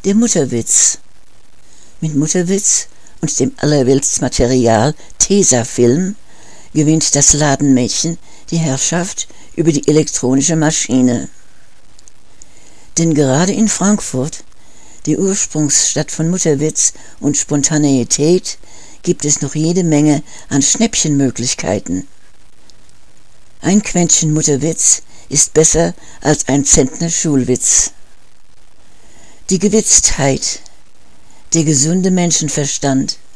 Der Mutterwitz. Mit Mutterwitz und dem Allerweltsmaterial Tesafilm gewinnt das Ladenmädchen die Herrschaft über die elektronische Maschine. Denn gerade in Frankfurt, die Ursprungsstadt von Mutterwitz und Spontaneität, gibt es noch jede Menge an Schnäppchenmöglichkeiten. Ein Quäntchen Mutterwitz ist besser als ein Zentner Schulwitz. Die Gewitztheit, der gesunde Menschenverstand